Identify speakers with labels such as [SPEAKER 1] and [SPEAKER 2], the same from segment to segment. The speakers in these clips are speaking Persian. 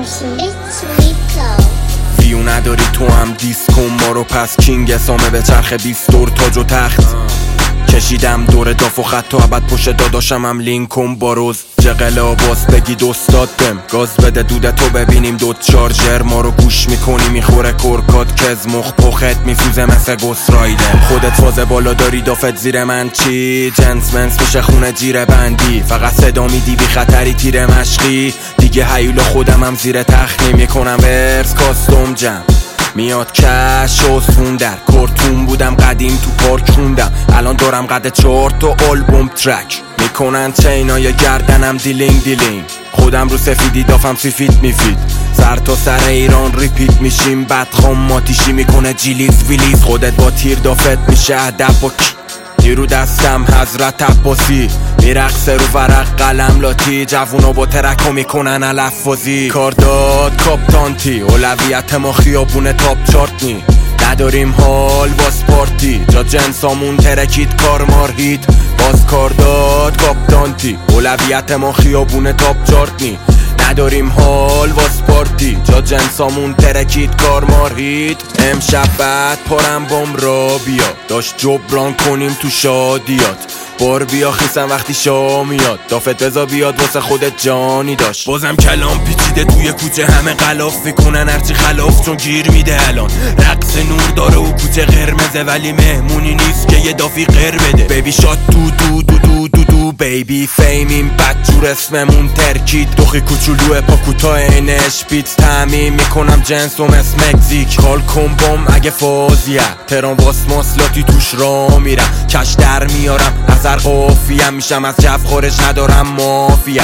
[SPEAKER 1] ویو نداری تو هم دیسکو ما رو، پس کینگ سامه به چرخ 20 دور تاج و تخت کشیدم دور داف و خط تا ابد پشت داداشم هم لینکن باروز جقل آباس بگید استاد بم گاز بده دوده تو ببینیم دو چارجر ما رو گوش میکنی میخوره کرکات کز مخ پخت میسوزه مثل گوست رایدر خودت فاز بالا داری دافت زیر من چی جنس منس میشه خونه جیره بندی فقط صدا میدی بی خطری تیر مشقی دیگه هیولا خودم هم زیر تخنی میکنم ورس کاستوم جم میاد کش و در کارتون بودم قدیم تو پارک خوندم الان دارم قد 4 تا آلبوم ترک میکنن چینای گردنم دیلینگ دیلینگ خودم رو سفیدی دافم سفید میفید سر تا سر ایران ریپیت میشیم بدخام ماتیشی میکنه جیلیز ویلیز خودت با تیر دافت میشه ادب و رو دستم حضرت عباسی میرقصه رو ورق قلم لاتی جوونا با ترکو میکنن علفوزی کار داد کاپتانتی اولویت ما خیابون تاپ چارت نی نداریم حال باز پارتی جا جنسامون ترکید کار مارهید باز کار داد کاپتانتی اولویت ما خیابون تاپ چارت نی نداریم حال واس پارتی جا جنسامون ترکید کار مارهید امشب بعد پارم بام را بیا داشت جبران کنیم تو شادیات بار بیا خیسم وقتی شامیاد دافت بزا بیاد واسه خودت جانی داشت بازم کلام پیچیده توی کوچه همه غلاف میکنن هرچی خلاف چون گیر میده الان رقص نور داره و کوچه قرمزه ولی مهمونی نیست که یه دافی قر بده بیبی شات دو دو دو دو دو دو بیبی فیمیم بدجور اسممون ترکید دوخی کوچولوه پا کوتاه اینش بیت تعمیم میکنم جنس و مثل مکزیک کال کن بام اگه فازیه تران واس ماسلاتی توش را میرم کش در میارم نظر قافیم میشم از جف خارج ندارم مافیه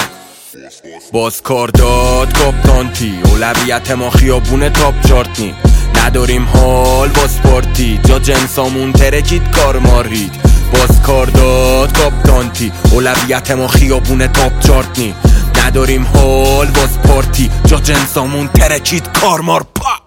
[SPEAKER 1] باز کار داد کاپتانتی اولویت ما خیابون تاپ چارت نی نداریم حال باز پارتی جا جنسامون ترکید کار مارید باز کار داد کاپتانتی اولویت ما خیابون تاپ چارت نی نداریم حال باز پارتی جا جنسامون ترکید کار مار پا